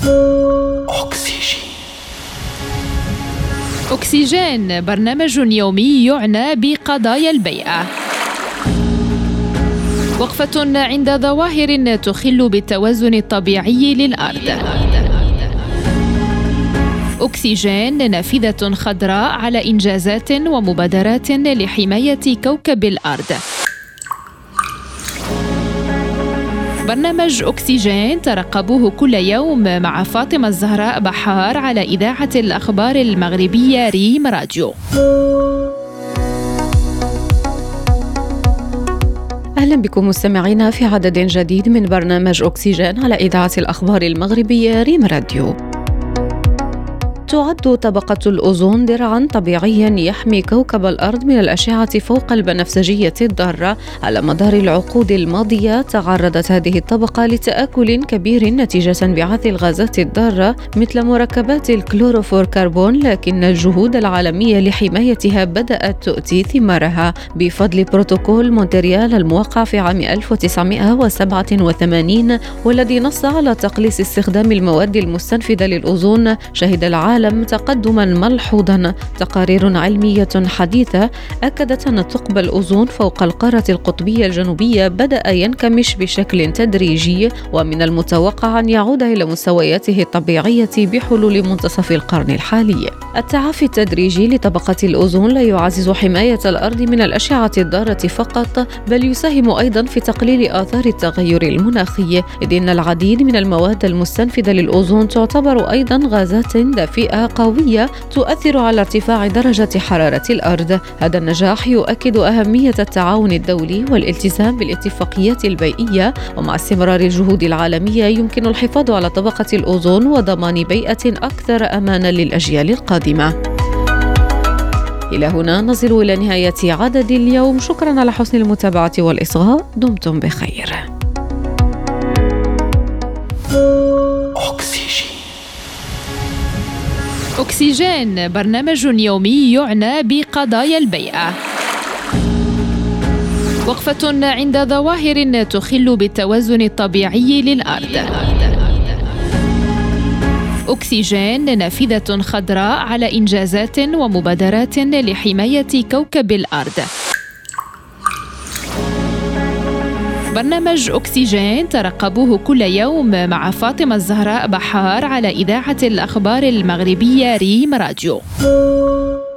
أكسجين برنامج يومي يعنى بقضايا البيئة. وقفة عند ظواهر تخل بالتوازن الطبيعي للأرض. أكسجين نافذة خضراء على إنجازات ومبادرات لحماية كوكب الأرض. برنامج أكسجين ترقبوه كل يوم مع فاطمة الزهراء بحار على إذاعة الأخبار المغربية ريم راديو. أهلا بكم مستمعينا في عدد جديد من برنامج أكسجين على إذاعة الأخبار المغربية ريم راديو. تعد طبقة الأوزون درعاً طبيعياً يحمي كوكب الأرض من الأشعة فوق البنفسجية الضارة. على مدار العقود الماضية تعرضت هذه الطبقة لتآكل كبير نتيجة انبعاث الغازات الضارة مثل مركبات الكلوروفوركربون، لكن الجهود العالمية لحمايتها بدأت تؤتي ثمارها بفضل بروتوكول مونتريال الموقع في عام 1987 والذي نص على تقليص استخدام المواد المستنفذة للأوزون. شهد العالم تقدما ملحوظا. تقارير علمية حديثة أكدت أن ثقب الأوزون فوق القارة القطبية الجنوبية بدأ ينكمش بشكل تدريجي، ومن المتوقع أن يعود إلى مستوياته الطبيعية بحلول منتصف القرن الحالي. التعافي التدريجي لطبقة الأوزون لا يعزز حماية الأرض من الأشعة الضارة فقط، بل يساهم أيضا في تقليل آثار التغير المناخي، إذ إن العديد من المواد المستنفذة للأوزون تعتبر أيضا غازات دافئة قوية تؤثر على ارتفاع درجة حرارة الأرض. هذا النجاح يؤكد أهمية التعاون الدولي والالتزام بالاتفاقيات البيئية، ومع استمرار الجهود العالمية يمكن الحفاظ على طبقة الأوزون وضمان بيئة أكثر أمانا للأجيال القادمة. إلى هنا نصل إلى نهاية عدد اليوم. شكرا على حسن المتابعة والإصغاء. دمتم بخير. أكسجين برنامج يومي يعنى بقضايا البيئة. وقفة عند ظواهر تخل بالتوازن الطبيعي للأرض. أكسجين نافذة خضراء على إنجازات ومبادرات لحماية كوكب الأرض. برنامج أكسجين ترقبوه كل يوم مع فاطمة الزهراء بحار على إذاعة الأخبار المغربية ريم راديو.